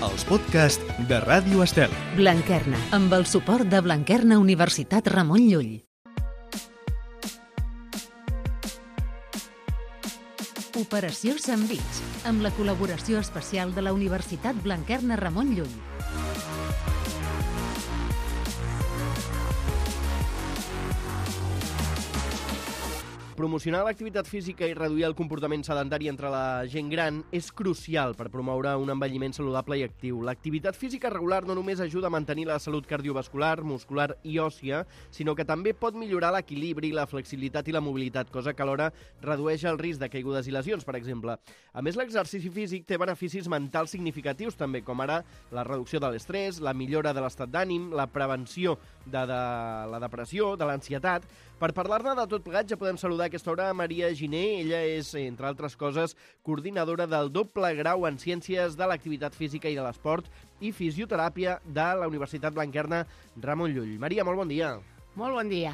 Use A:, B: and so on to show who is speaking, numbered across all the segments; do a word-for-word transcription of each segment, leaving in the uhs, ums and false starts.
A: els podcasts de Ràdio Estel.
B: Blanquerna, amb el suport de Blanquerna Universitat Ramon Llull. Operació Sandvits, amb la col·laboració especial de la Universitat Blanquerna Ramon Llull.
C: Promocionar l'activitat física i reduir el comportament sedentari entre la gent gran és crucial per promoure un envelliment saludable i actiu. L'activitat física regular no només ajuda a mantenir la salut cardiovascular, muscular i òssia, sinó que també pot millorar l'equilibri, la flexibilitat i la mobilitat, cosa que alhora redueix el risc de caigudes i lesions, per exemple. A més, l'exercici físic té beneficis mentals significatius també, com ara la reducció de l'estrès, la millora de l'estat d'ànim, la prevenció de, de la depressió, de l'ansietat. Per parlar-ne de tot plegat ja podem saludar a aquesta hora a Maria Giner. Ella és, entre altres coses, coordinadora del doble grau en Ciències de l'Activitat Física i de l'Esport i Fisioteràpia de la Universitat Blanquerna Ramon Llull. Maria, molt bon dia.
D: Molt bon dia.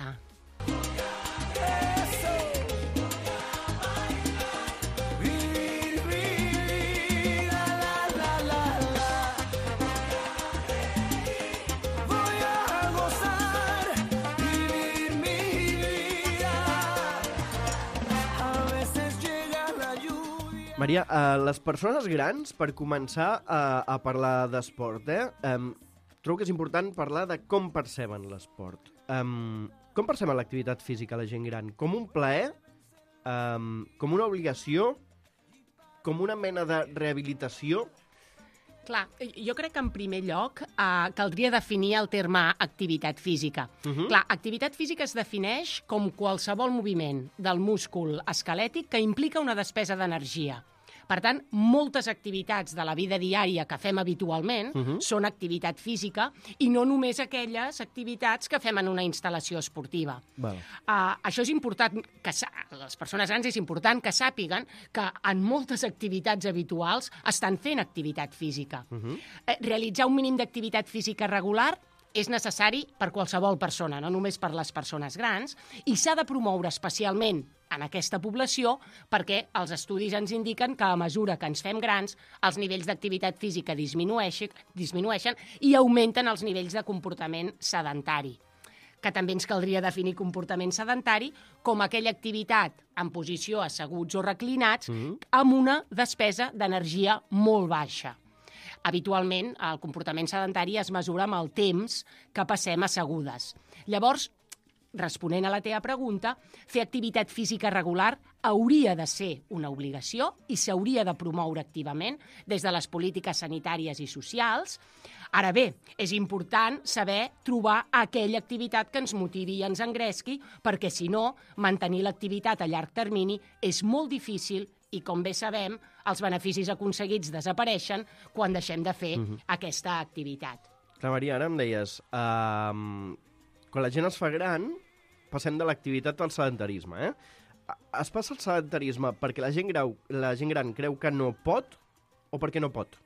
C: Maria, uh, les persones grans, per començar a, a parlar d'esport, eh? Um, trobo que és important parlar de com perceben l'esport. Um, com perceben l'activitat física la gent gran? Com un plaer? Um, com una obligació? Com una mena de rehabilitació?
D: Clar, jo crec que en primer lloc eh, caldria definir el terme activitat física. Uh-huh. Clar, activitat física es defineix com qualsevol moviment del múscul esquelètic que implica una despesa d'energia. Per tant, moltes activitats de la vida diària que fem habitualment uh-huh. són activitat física i no només aquelles activitats que fem en una instal·lació esportiva.
C: Val.
D: Uh, això és important, que les persones grans és important que sàpiguen que en moltes activitats habituals estan fent activitat física. Uh-huh. Uh, realitzar un mínim d'activitat física regular és necessari per qualsevol persona, no només per les persones grans, i s'ha de promoure especialment en aquesta població perquè els estudis ens indiquen que a mesura que ens fem grans els nivells d'activitat física disminueixen, disminueixen i augmenten els nivells de comportament sedentari, que també ens caldria definir comportament sedentari com aquella activitat en posició asseguts o reclinats mm-hmm. amb una despesa d'energia molt baixa. Habitualment, el comportament sedentari es mesura amb el temps que passem assegudes. Llavors, responent a la teva pregunta, fer activitat física regular hauria de ser una obligació i s'hauria de promoure activament des de les polítiques sanitàries i socials. Ara bé, és important saber trobar aquella activitat que ens motivi i ens engresqui, perquè si no, mantenir l'activitat a llarg termini és molt difícil i, com bé sabem, els beneficis aconseguits desapareixen quan deixem de fer uh-huh. aquesta activitat.
C: Clar, Maria, ara em deies, uh, quan la gent es fa gran, passem de l'activitat al sedentarisme, eh? Es passa el sedentarisme perquè la gent, grau, la gent gran creu que no pot o perquè no pot?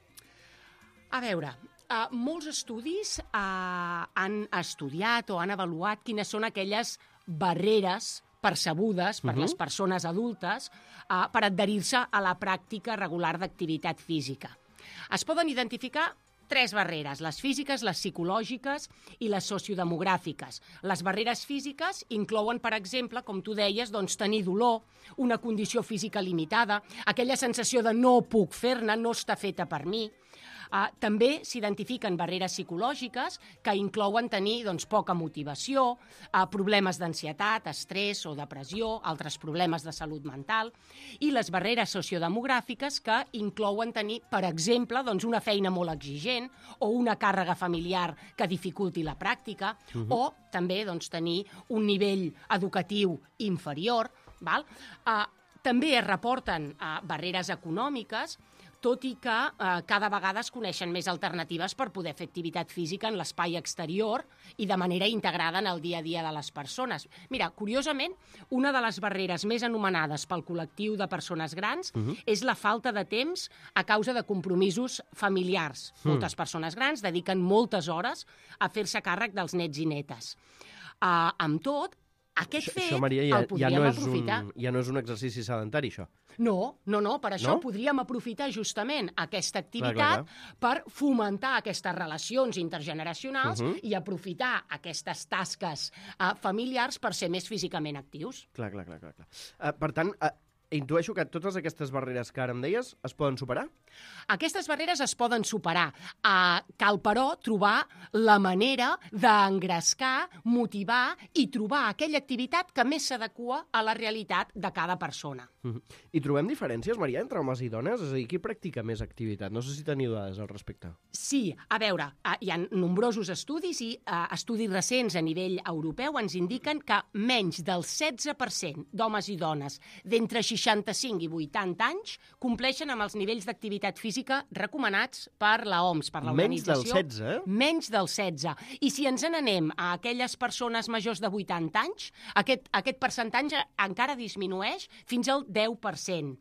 D: A veure, uh, molts estudis uh, han estudiat o han avaluat quines són aquelles barreres percebudes per uh-huh. les persones adultes uh, per adherir-se a la pràctica regular d'activitat física. Es poden identificar tres barreres, les físiques, les psicològiques i les sociodemogràfiques. Les barreres físiques inclouen, per exemple, com tu deies, doncs, tenir dolor, una condició física limitada, aquella sensació de no puc fer-ne, no està feta per mi. Uh, també s'identifiquen barreres psicològiques que inclouen tenir doncs, poca motivació, uh, problemes d'ansietat, estrès o depressió, altres problemes de salut mental, i les barreres sociodemogràfiques que inclouen tenir, per exemple, doncs, una feina molt exigent o una càrrega familiar que dificulti la pràctica, uh-huh. o també doncs, tenir un nivell educatiu inferior. Val? Uh, també es reporten uh, barreres econòmiques, tot i que eh, cada vegada es coneixen més alternatives per poder fer activitat física en l'espai exterior i de manera integrada en el dia a dia de les persones. Mira, curiosament, una de les barreres més anomenades pel col·lectiu de persones grans uh-huh. és la falta de temps a causa de compromisos familiars. Uh-huh. Moltes persones grans dediquen moltes hores a fer-se càrrec dels nets i netes. Uh, amb tot, Aquest
C: Això,
D: fet
C: això, Maria, ja,
D: el
C: ja,
D: podríem
C: no és
D: aprofitar.
C: un, ja no és un exercici sedentari, això.
D: No, no, no, per això
C: No?
D: podríem aprofitar justament aquesta activitat
C: Clar, clar,
D: per fomentar aquestes relacions intergeneracionals
C: Uh-huh.
D: i aprofitar aquestes tasques uh, familiars per ser més físicament actius.
C: Clar, clar, clar. clar, clar. Uh, per tant, uh, intueixo que totes aquestes barreres que ara em deies es poden superar?
D: Aquestes barreres es poden superar. Uh, cal, però, trobar la manera d'engrescar, motivar i trobar aquella activitat que més s'adequa a la realitat de cada persona.
C: Uh -huh. I trobem diferències, Maria, entre homes i dones? És a dir, qui practica més activitat? No sé si teniu dades al respecte.
D: Sí, a veure, uh, hi ha nombrosos estudis i uh, estudis recents a nivell europeu ens indiquen que menys del setze per cent d'homes i dones d'entre seixanta-cinc i vuitanta anys compleixen amb els nivells d'activitat física recomanats per la O M S, per
C: Menys del
D: l'organització.
C: setze, eh?
D: Menys del setze. I si ens n'anem a aquelles persones majors de vuitanta anys, aquest, aquest percentatge encara disminueix fins al deu per cent.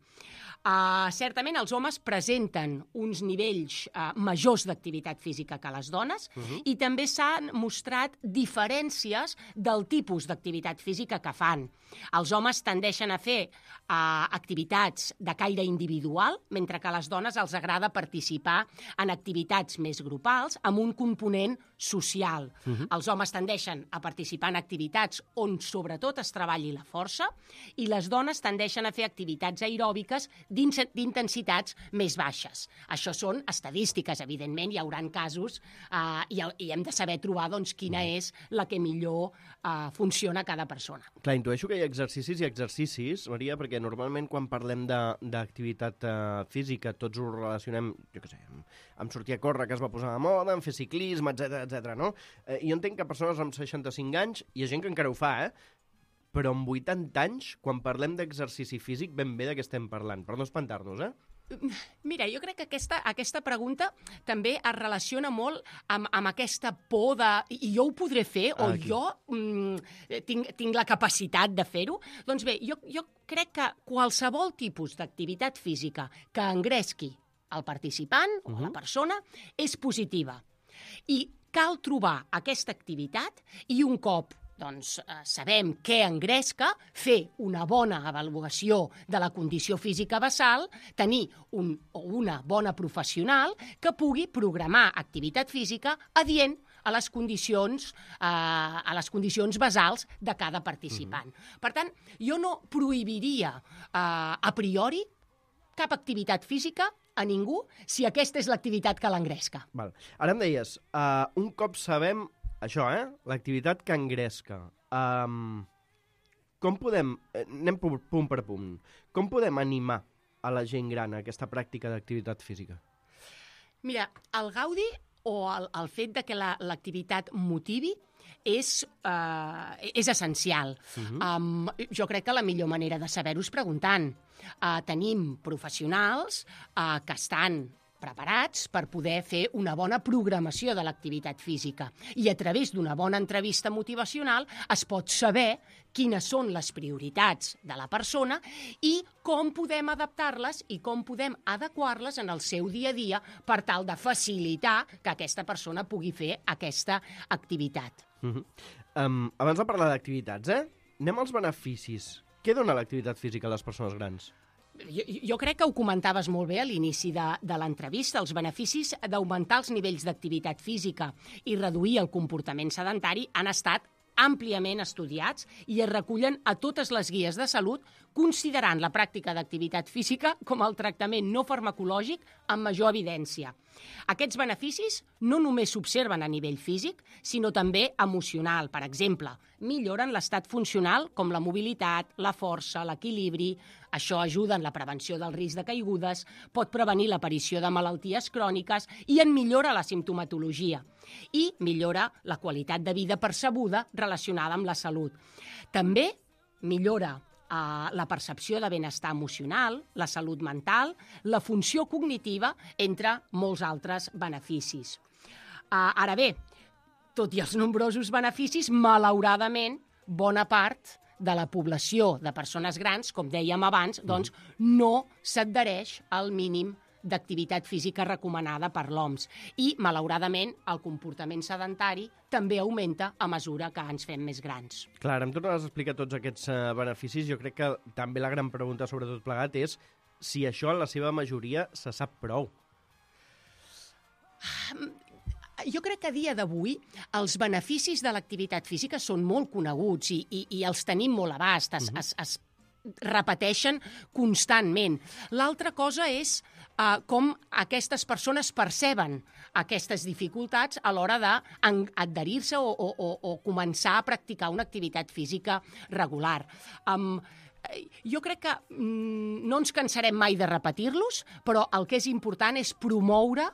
D: Uh, certament els homes presenten uns nivells uh, majors d'activitat física que les dones uh -huh. i també s'han mostrat diferències del tipus d'activitat física que fan. Els homes tendeixen a fer uh, activitats de caire individual, mentre que a les dones els agrada participar en activitats més grupals amb un component social. Uh -huh. Els homes tendeixen a participar en activitats on sobretot es treballi la força i les dones tendeixen a fer activitats aeròbiques d'intensitats més baixes. Això són estadístiques, evidentment, hi haurà casos eh, i, i hem de saber trobar doncs, quina és la que millor eh, funciona a cada persona.
C: Clar, intueixo que hi ha exercicis i exercicis, Maria, perquè normalment quan parlem d'activitat uh, física tots ho relacionem, jo què sé, amb, amb sortir a córrer, que es va posar de moda, amb fer ciclisme, etcètera, etcètera, no? Eh, jo entenc que persones amb seixanta-cinc anys, hi ha gent que encara ho fa, eh? Però amb vuitanta anys, quan parlem d'exercici físic, ben bé de què estem parlant, per no espantar-nos, eh?
D: Mira, jo crec que aquesta, aquesta pregunta també es relaciona molt amb, amb aquesta por de... I jo ho podré fer, o
C: Aquí.
D: jo mm, tinc, tinc la capacitat de fer-ho. Doncs bé, jo, jo crec que qualsevol tipus d'activitat física que engresqui el participant o la persona és positiva. I cal trobar aquesta activitat i un cop doncs, eh, sabem què engresca, fer una bona avaluació de la condició física basal, tenir un, o una bona professional que pugui programar activitat física adient a les condicions, eh, a les condicions basals de cada participant. Mm-hmm. Per tant, jo no prohibiria eh, a priori cap activitat física a ningú si aquesta és l'activitat que l'engresca.
C: Val. Ara em deies, uh, un cop sabem això, eh? L'activitat que engresca. Um, com podem... Anem punt per punt. Com podem animar a la gent gran a aquesta pràctica d'activitat física?
D: Mira, el gaudi o el, el fet de que l'activitat la, motivi és, uh, és essencial. Uh-huh. um, jo crec que la millor manera de saber-ho és preguntant. Uh, tenim professionals uh, que estan preparats per poder fer una bona programació de l'activitat física. I a través d'una bona entrevista motivacional es pot saber quines són les prioritats de la persona i com podem adaptar-les i com podem adequar-les en el seu dia a dia per tal de facilitar que aquesta persona pugui fer aquesta activitat.
C: Uh-huh. um, abans de parlar d'activitats, eh? Anem als beneficis. Què dona l'activitat física a les persones grans?
D: Jo, jo crec que ho comentaves molt bé a l'inici de, de l'entrevista. Els beneficis d'augmentar els nivells d'activitat física i reduir el comportament sedentari han estat àmpliament estudiats i es recullen a totes les guies de salut, considerant la pràctica d'activitat física com el tractament no farmacològic amb major evidència. Aquests beneficis no només s'observen a nivell físic, sinó també emocional. Per exemple, milloren l'estat funcional com la mobilitat, la força, l'equilibri. Això ajuda en la prevenció del risc de caigudes, pot prevenir l'aparició de malalties cròniques i en millora la simptomatologia. I millora la qualitat de vida percebuda relacionada amb la salut. També millora Uh, la percepció de benestar emocional, la salut mental, la funció cognitiva, entre molts altres beneficis. Uh, ara bé, tot i els nombrosos beneficis, malauradament, bona part de la població de persones grans, com dèiem abans, doncs no s'adhereix al mínim d'activitat física recomanada per l'O M S. I, malauradament, el comportament sedentari també augmenta a mesura que ens fem més grans.
C: Clar, em tornes a explicar tots aquests uh, beneficis. Jo crec que també la gran pregunta sobre tot plegat és si això en la seva majoria se sap prou.
D: Jo crec que a dia d'avui els beneficis de l'activitat física són molt coneguts i, i, i els tenim molt a abast, es, uh -huh. es, es repeteixen constantment. L'altra cosa és uh, com aquestes persones perceben aquestes dificultats a l'hora d'adherir-se o, o, o, o començar a practicar una activitat física regular. Um, Jo crec que mm, no ens cansarem mai de repetir-los, però el que és important és promoure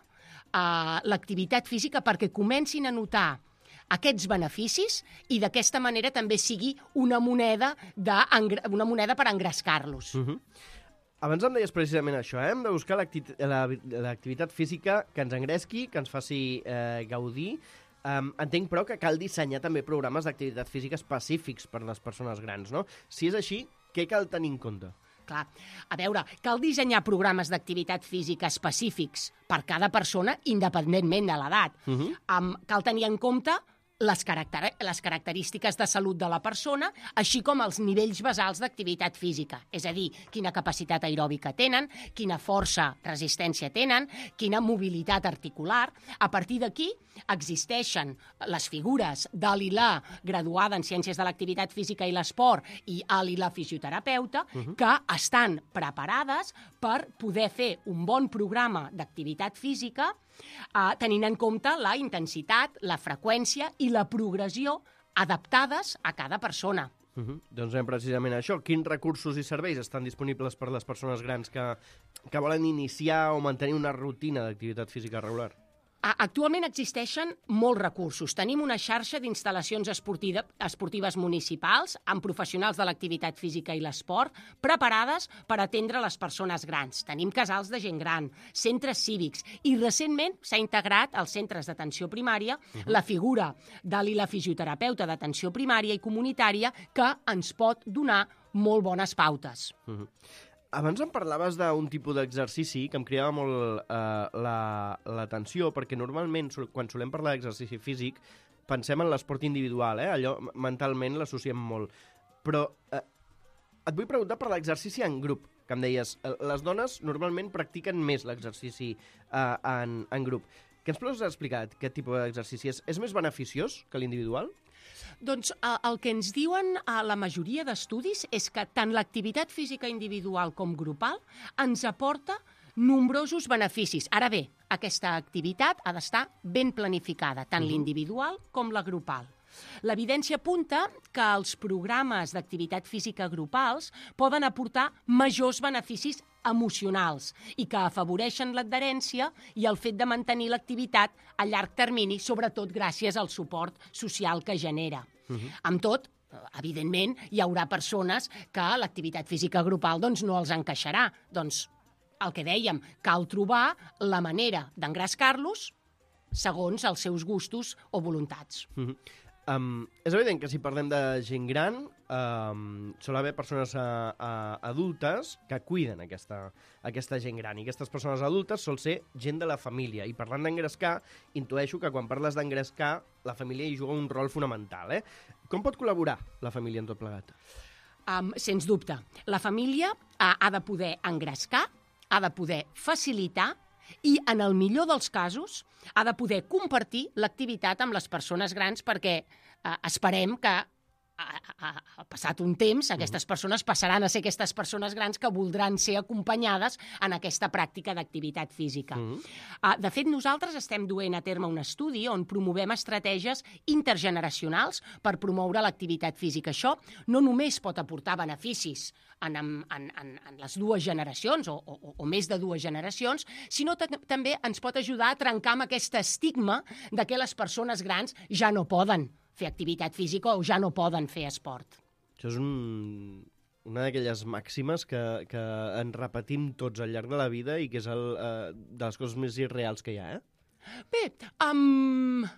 D: uh, l'activitat física perquè comencin a notar aquests beneficis i d'aquesta manera també sigui una moneda, de, una moneda per engrescar-los.
C: Uh -huh. Abans em deies precisament això, eh? Hem de buscar l'activitat física que ens engresqui, que ens faci eh, gaudir. Um, entenc, però, que cal dissenyar també programes d'activitat física específics per a les persones grans, no? Si és així, què cal tenir en compte?
D: Clar, a veure, cal dissenyar programes d'activitat física específics per cada persona, independentment de l'edat. Uh-huh. um, cal tenir en compte les, caracter les característiques de salut de la persona, així com els nivells basals d'activitat física, és a dir, quina capacitat aeròbica tenen, quina força, resistència tenen, quina mobilitat articular. A partir d'aquí existeixen les figures de l'I L A, graduada en Ciències de l'Activitat Física i l'Esport, i l'I L A fisioterapeuta, uh-huh. que estan preparades per poder fer un bon programa d'activitat física eh, tenint en compte la intensitat, la freqüència i la progressió adaptades a cada persona.
C: Uh -huh. Doncs anem precisament a això. Quins recursos i serveis estan disponibles per a les persones grans que, que volen iniciar o mantenir una rutina d'activitat física regular?
D: Actualment existeixen molts recursos. Tenim una xarxa d'instal·lacions esportiva, esportives municipals amb professionals de l'activitat física i l'esport preparades per atendre les persones grans. Tenim casals de gent gran, centres cívics i recentment s'ha integrat als centres d'atenció primària uh-huh. la figura de l'I L A fisioterapeuta d'atenció primària i comunitària que ens pot donar molt bones pautes.
C: Uh-huh. Abans em parlaves d'un tipus d'exercici que em cridava molt eh, l'atenció, la, perquè normalment, quan solem parlar d'exercici físic, pensem en l'esport individual, eh? Allò mentalment l'associem molt. Però eh, et vull preguntar per l'exercici en grup, que em deies, les dones normalment practiquen més l'exercici eh, en, en grup. Què ens pots explicar? Aquest tipus d'exercici és, és més beneficiós que l'individual?
D: Doncs el que ens diuen a la majoria d'estudis és que tant l'activitat física individual com grupal ens aporta nombrosos beneficis. Ara bé, aquesta activitat ha d'estar ben planificada, tant uh-huh. l'individual com la grupal. L'evidència apunta que els programes d'activitat física grupals poden aportar majors beneficis emocionals i que afavoreixen l'adherència i el fet de mantenir l'activitat a llarg termini, sobretot gràcies al suport social que genera. Uh-huh. Amb tot, evidentment, hi haurà persones que l'activitat física grupal doncs, no els encaixarà. Doncs, el que dèiem, cal trobar la manera d'engrescar-los segons els seus gustos o voluntats.
C: Uh-huh. Um, és evident que si parlem de gent gran, um, sol haver persones uh, uh, adultes que cuiden aquesta, aquesta gent gran. I aquestes persones adultes sol ser gent de la família. I parlant d'engrescar, intueixo que quan parles d'engrescar, la família hi juga un rol fonamental. Eh? Com pot col·laborar la família en tot plegat?
D: Um, sens dubte. La família ha, ha de poder engrescar, ha de poder facilitar i, en el millor dels casos, ha de poder compartir l'activitat amb les persones grans perquè eh, esperem que ha, ha, ha passat un temps, aquestes persones passaran a ser aquestes persones grans que voldran ser acompanyades en aquesta pràctica d'activitat física. Uh -huh. uh, de fet, nosaltres estem duent a terme un estudi on promovem estratègies intergeneracionals per promoure l'activitat física. Això no només pot aportar beneficis en, en, en, en les dues generacions o, o, o més de dues generacions, sinó també ens pot ajudar a trencar amb aquest estigma de que les persones grans ja no poden fer activitat física o ja no poden fer esport.
C: Això és un, una d'aquelles màximes que, que ens repetim tots al llarg de la vida i que és el, uh, de les coses més irreals que hi ha, eh?
D: Bé, um,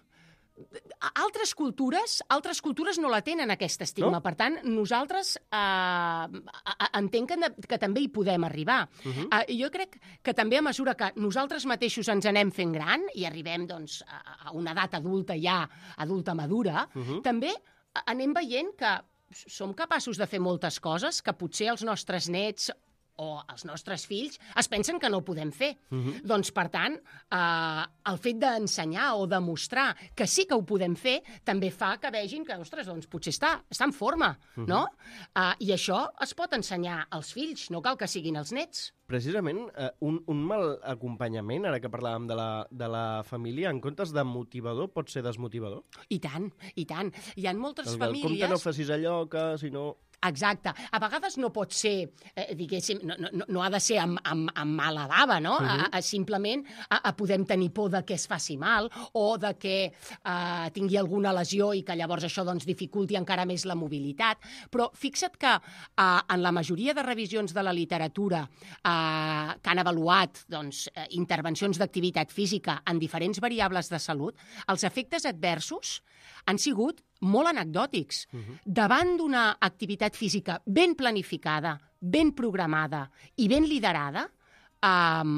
D: altres cultures, altres cultures no la tenen, aquest estigma.
C: No?
D: Per tant, nosaltres eh, entenc que, que també hi podem arribar. Uh-huh. eh, jo crec que també a mesura que nosaltres mateixos ens anem fent gran i arribem doncs, a una edat adulta ja, adulta madura, uh-huh. també anem veient que som capaços de fer moltes coses que potser els nostres nets o els nostres fills es pensen que no ho podem fer. Uh-huh. Doncs, per tant, eh, el fet d'ensenyar o demostrar que sí que ho podem fer també fa que vegin que, ostres, doncs potser està, està en forma, uh-huh. no? Eh, I això es pot ensenyar als fills, no cal que siguin els nets.
C: Precisament, eh, un, un mal acompanyament, ara que parlàvem de la, de la família, en comptes de motivador, pot ser desmotivador?
D: I tant, i tant. Hi ha moltes
C: el,
D: famílies...
C: El compte no facis allò que, si no...
D: Exacte. A vegades no pot ser, eh, diguéssim, no, no, no ha de ser amb, amb, amb mala bava, no? Uh-huh. a, a, simplement a, a podem tenir por de que es faci mal o de que eh, tingui alguna lesió i que llavors això doncs, dificulti encara més la mobilitat. Però fixa't que eh, en la majoria de revisions de la literatura eh, que han avaluat doncs, eh, intervencions d'activitat física en diferents variables de salut, els efectes adversos han sigut molt anecdòtics. Uh-huh. Davant d'una activitat física ben planificada, ben programada i ben liderada, um,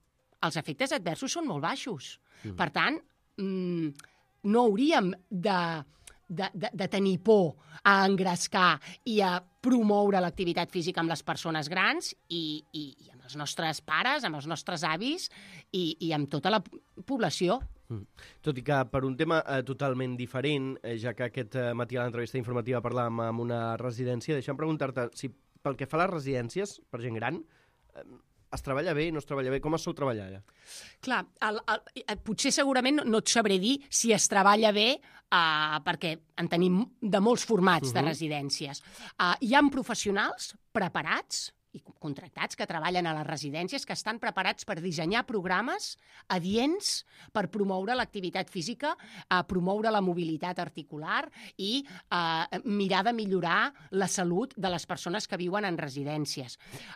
D: els efectes adversos són molt baixos. Uh-huh. Per tant, um, no hauríem de, de, de, de tenir por a engrescar i a promoure l'activitat física amb les persones grans i, i, i amb els nostres pares, amb els nostres avis i, i amb tota la població.
C: Mm. Tot i que per un tema eh, totalment diferent, eh, ja que aquest eh, matí a l'entrevista informativa parlàvem amb una residència, deixa'm preguntar-te si pel que fa a les residències per gent gran, eh, es treballa bé, no es treballa bé, com es sol treballar allà?
D: Clar, el, el, potser segurament no et sabré dir si es treballa bé eh, perquè en tenim de molts formats uh-huh. de residències. Eh, hi ha professionals preparats i contractats que treballen a les residències que estan preparats per dissenyar programes adients per promoure l'activitat física, eh, promoure la mobilitat articular i eh, mirar de millorar la salut de les persones que viuen en residències.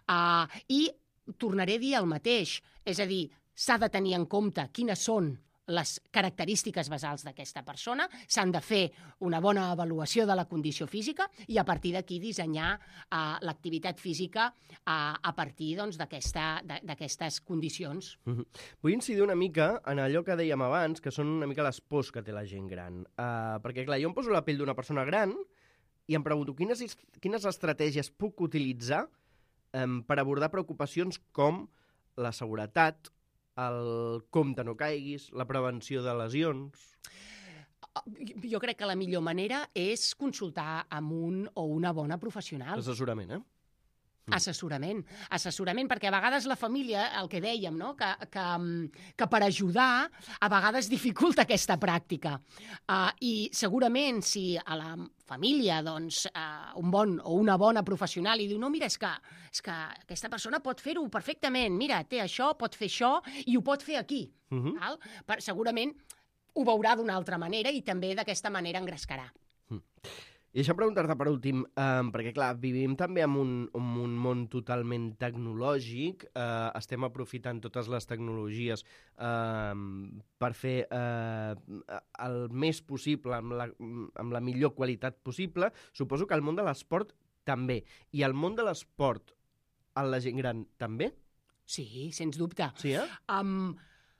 D: Eh, I tornaré a dir el mateix, és a dir, s'ha de tenir en compte quines són les característiques basals d'aquesta persona, s'han de fer una bona avaluació de la condició física i a partir d'aquí dissenyar uh, l'activitat física uh, a partir doncs, d'aquestes condicions.
C: Mm-hmm. Vull incidir una mica en allò que dèiem abans, que són una mica les pors que té la gent gran. Uh, perquè, clar, jo em poso la pell d'una persona gran i em pregunto quines, quines estratègies puc utilitzar um, per abordar preocupacions com la seguretat, el compte no caiguis, la prevenció de lesions...
D: Jo crec que la millor manera és consultar amb un o una bona professional.
C: Assessorament, eh?
D: Mm. Assessorament. Assessorament, perquè a vegades la família, el que dèiem, no? que, que, que per ajudar a vegades dificulta aquesta pràctica. Uh, I segurament si a la família doncs, uh, un bon o una bona professional i diu no, mira, és que, és que aquesta persona pot fer-ho perfectament, mira, té això, pot fer això i ho pot fer aquí. Uh-huh. Val? Per, segurament ho veurà d'una altra manera i també d'aquesta manera engrescarà.
C: Uh-huh. I deixa'm preguntar-te per últim, eh, perquè clar, vivim també en un, en un món totalment tecnològic, eh, estem aprofitant totes les tecnologies eh, per fer eh, el més possible, amb la, amb la millor qualitat possible. Suposo que el món de l'esport també. I el món de l'esport, a la gent gran també?
D: Sí, sens dubte.
C: Sí, eh?
D: Um,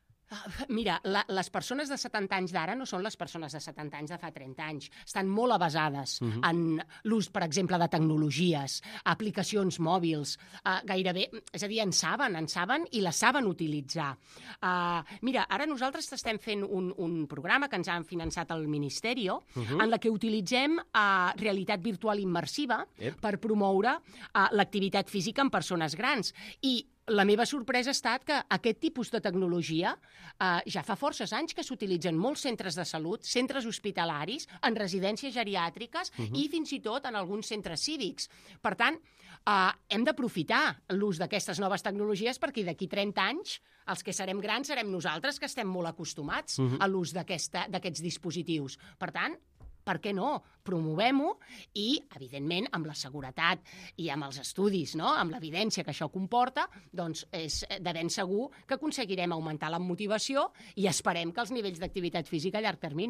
D: Mira, la, les persones de setanta anys d'ara no són les persones de setanta anys de fa trenta anys. Estan molt avasades uh-huh. en l'ús, per exemple, de tecnologies, aplicacions mòbils, uh, gairebé, és a dir, en saben, en saben i les saben utilitzar. Uh, mira, ara nosaltres estem fent un, un programa que ens han finançat el Ministeri, uh-huh. en la que utilitzem uh, realitat virtual immersiva yep. per promoure uh, l'activitat física en persones grans. I la meva sorpresa ha estat que aquest tipus de tecnologia eh, ja fa forces anys que s'utilitzen molts centres de salut, centres hospitalaris, en residències geriàtriques uh-huh. i fins i tot en alguns centres cívics. Per tant, eh, hem d'aprofitar l'ús d'aquestes noves tecnologies perquè d'aquí trenta anys els que serem grans serem nosaltres que estem molt acostumats uh-huh. a l'ús d'aquests dispositius. Per tant, per què no? Promovem-ho i, evidentment, amb la seguretat i amb els estudis, no? Amb l'evidència que això comporta, doncs és de ben segur que aconseguirem augmentar la motivació i esperem que els nivells d'activitat física a llarg termini.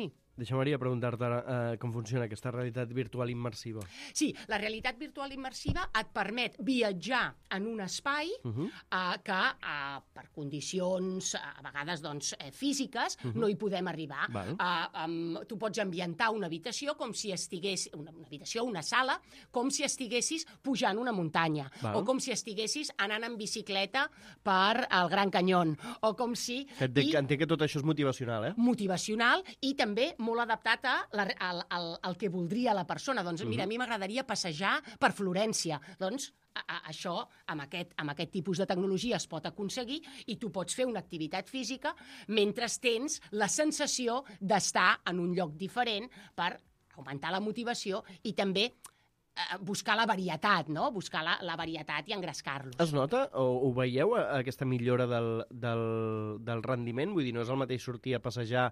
C: Deixa, Maria, preguntar-te uh, com funciona aquesta realitat virtual immersiva.
D: Sí, la realitat virtual immersiva et permet viatjar en un espai uh-huh. uh, que uh, per condicions, uh, a vegades doncs, eh, físiques, uh-huh. no hi podem arribar. Uh, um, tu pots ambientar una habitació com si estigués, una, una habitació, una sala, com si estiguessis pujant una muntanya, Val. o com si estiguessis anant en bicicleta per el Gran Canyón, o com si...
C: Entenc, entenc que tot això és motivacional, eh?
D: Motivacional i també molt adaptat a la, al, al, al que voldria la persona. Doncs mira, uh-huh. a mi m'agradaria passejar per Florència. Doncs a, a, això, amb aquest, amb aquest tipus de tecnologia es pot aconseguir i tu pots fer una activitat física mentre tens la sensació d'estar en un lloc diferent per augmentar la motivació i també buscar la varietat, no? Buscar la, la varietat i engrescar-los.
C: Es nota, o ho veieu, aquesta millora del, del, del rendiment? Vull dir, no és el mateix sortir a passejar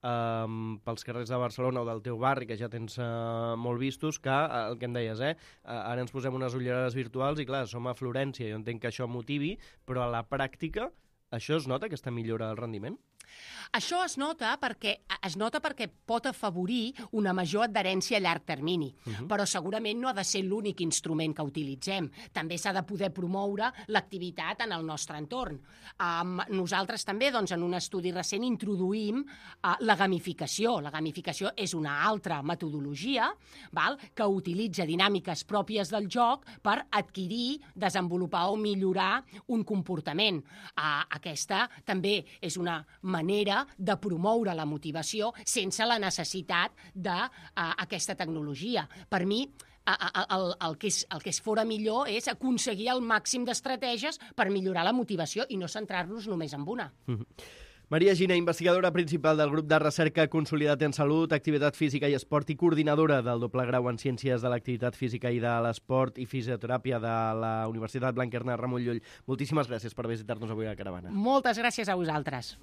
C: um, pels carrers de Barcelona o del teu barri, que ja tens uh, molt vistos, que uh, el que em deies, eh? Uh, ara ens posem unes ulleres virtuals i, clar, som a Florència, jo entenc que això motivi, però a la pràctica, això es nota, aquesta millora del rendiment?
D: Això es nota perquè es nota perquè pot afavorir una major adherència a llarg termini, uh-huh. però segurament no ha de ser l'únic instrument que utilitzem. També s'ha de poder promoure l'activitat en el nostre entorn. Um, nosaltres també, doncs, en un estudi recent, introduïm uh, la gamificació. La gamificació és una altra metodologia, val, que utilitza dinàmiques pròpies del joc per adquirir, desenvolupar o millorar un comportament. Uh, aquesta també és una manera de promoure la motivació sense la necessitat d'aquesta uh, tecnologia. Per mi, uh, el, el, que és, el que és fora millor és aconseguir el màxim d'estratègies per millorar la motivació i no centrar-nos només en una.
C: Mm-hmm. Maria Gina, investigadora principal del grup de recerca Consolidat en Salut, Activitat Física i Esport i coordinadora del doble grau en Ciències de l'Activitat Física i de l'Esport i Fisioteràpia de la Universitat Blanquerna Ramon Llull. Moltíssimes gràcies per visitar-nos avui a la Caravana.
D: Moltes gràcies a vosaltres.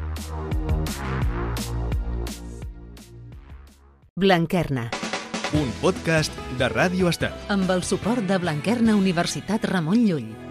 B: Blanquerna.
A: Un podcast de Ràdio Estel.
B: Amb el suport de Blanquerna Universitat Ramon Llull.